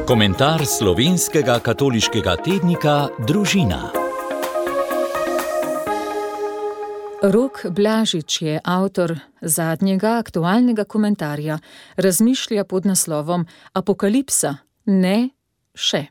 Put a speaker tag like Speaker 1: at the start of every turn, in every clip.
Speaker 1: Komentar slovenskega katoliškega tednika Družina.
Speaker 2: Rok Blažič je avtor zadnjega aktualnega komentarja, razmišlja pod naslovom Apokalipsa, ne še.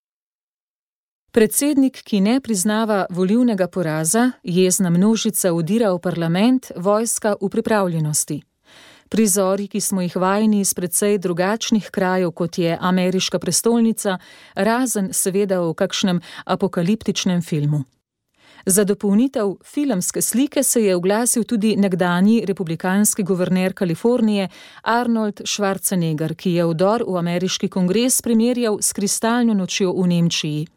Speaker 2: Predsednik, ki ne priznava volilnega poraza, jezna množica vdira v parlament, vojska v pripravljenosti. Prizori, ki smo jih vajeni iz precej drugačnih krajev, kot je ameriška prestolnica, razen seveda v kakšnem apokaliptičnem filmu. Za dopolnitev filmske slike se je oglasil tudi nekdanji republikanski guverner Kalifornije Arnold Schwarzenegger, ki je vdor v ameriški kongres primerjal s kristalno nočjo v Nemčiji.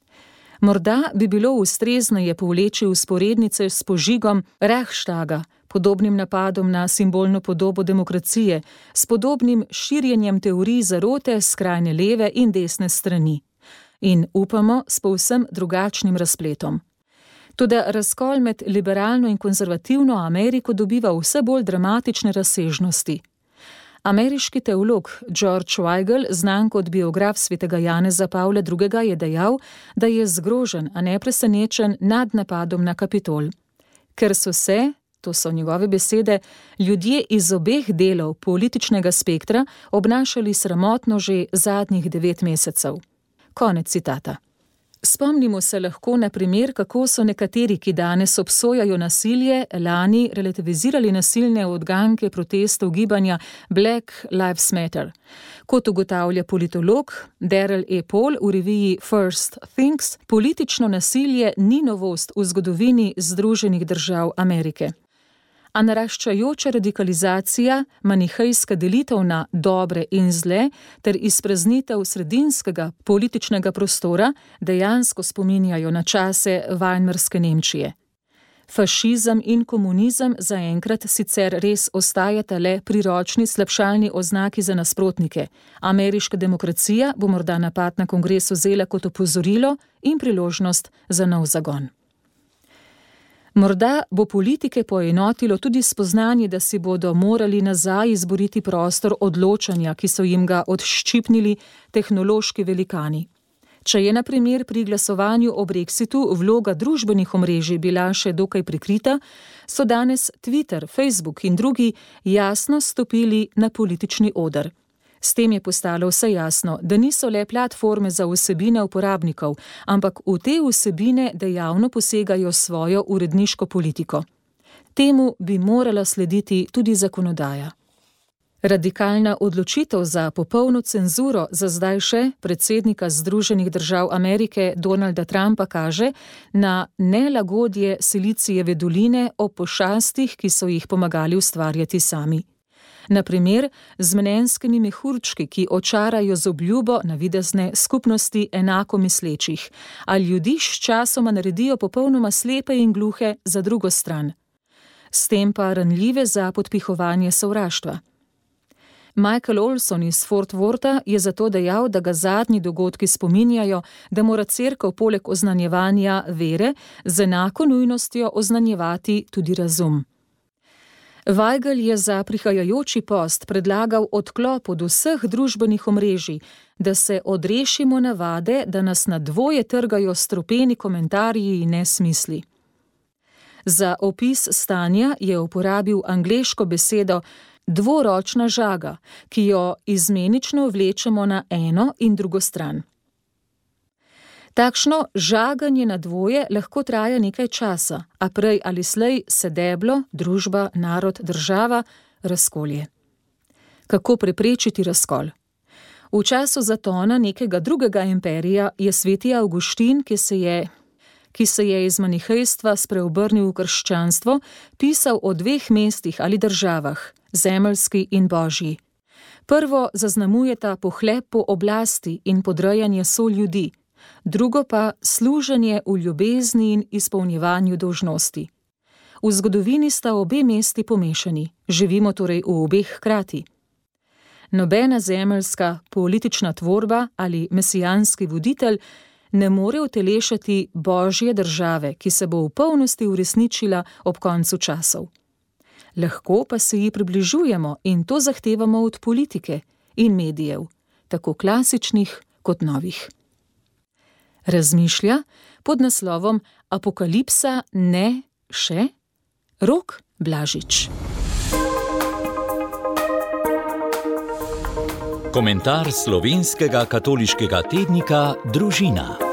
Speaker 2: Morda bi bilo ustrezneje povleči vzporednice s požigom Reichstaga, podobnim napadom na simbolno podobo demokracije, s podobnim širjenjem teorij zarote skrajne leve in desne strani. In upamo s povsem drugačnim razpletom. Toda razkol med liberalno in konzervativno Ameriko dobiva vse bolj dramatične razsežnosti. Ameriški teolog George Weigel, znan kot biograf svetega Janeza Pavla II., je dejal, da je zgrožen, a ne presenečen nad napadom na Kapitol. Ker so se, to so njegove besede, ljudje iz obeh delov političnega spektra obnašali sramotno že zadnjih 9 mesecev. Konec citata. Spomnimo se lahko na primer, kako so nekateri, ki danes obsojajo nasilje, lani relativizirali nasilne odganke protestov gibanja Black Lives Matter. Kot ugotavlja politolog Daryl E. Paul v reviji First Things, politično nasilje ni novost v zgodovini Združenih držav Amerike. A naraščajoča radikalizacija, manihejska delitev na dobre in zle ter izpraznitev sredinskega političnega prostora dejansko spominjajo na čase Weimarske Nemčije. Fašizem in komunizem zaenkrat sicer res ostajata le priročni slabšalni oznaki za nasprotnike. Ameriška demokracija bo morda napad na kongres vzela kot opozorilo in priložnost za nov zagon. Morda bo politike poenotilo tudi spoznanje, da si bodo morali nazaj izboriti prostor odločanja, ki so jim ga odščipnili tehnološki velikani. Če je na primer pri glasovanju o Brexitu vloga družbenih omrežij bila še dokaj prikrita, so danes Twitter, Facebook in drugi jasno stopili na politični oder. S tem je postalo vse jasno, da niso le platforme za vsebine uporabnikov, ampak v te vsebine dejavno posegajo svojo uredniško politiko. Temu bi morala slediti tudi zakonodaja. Radikalna odločitev za popolno cenzuro za zdaj še predsednika Združenih držav Amerike Donalda Trumpa kaže na nelagodje Silicijeve doline o pošastih, ki so jih pomagali ustvarjati sami. Na primer, z mnenjskimi mehurčki, ki očarajo z obljubo navidezne skupnosti enako mislečih, a ljudi sčasoma naredijo popolnoma slepe in gluhe za drugo stran. S tem pa ranljive za podpihovanje sovraštva. Michael Olson iz Fort Wortha je zato dejal, da ga zadnji dogodki spominjajo, da mora cerkev poleg oznanjevanja vere z enako nujnostjo oznanjevati tudi razum. Weigel je za prihajajoči post predlagal odklop od vseh družbenih omrežij, da se odrešimo navade, da nas na dvoje trgajo stropeni komentarji in nesmisli. Za opis stanja je uporabil angleško besedo dvoročna žaga, ki jo izmenično vlečemo na eno in drugo stran. Takšno žaganje na dvoje lahko traja nekaj časa, a prej ali slej se deblo, družba, narod, država razkolje. Kako preprečiti razkol? V času zatona nekega drugega imperija je sveti Avguštin, ki se je iz manihejstva spreobrnil v krščanstvo, pisal o 2 mestih ali državah, zemeljski in božji. Prvo zaznamujeta pohlep po oblasti in podrejanje soljudi, drugo pa služenje v ljubezni in izpolnjevanju dolžnosti. V zgodovini sta obe mesti pomešani, živimo torej v obeh hkrati. Nobena zemeljska politična tvorba ali mesijanski voditelj ne more utelešati božje države, ki se bo v polnosti uresničila ob koncu časov. Lahko pa se ji približujemo in to zahtevamo od politike in medijev, tako klasičnih kot novih. Razmišlja pod naslovom Apokalipsa ne še Rok Blažič.
Speaker 1: Komentar slovenskega katoliškega tednika Družina.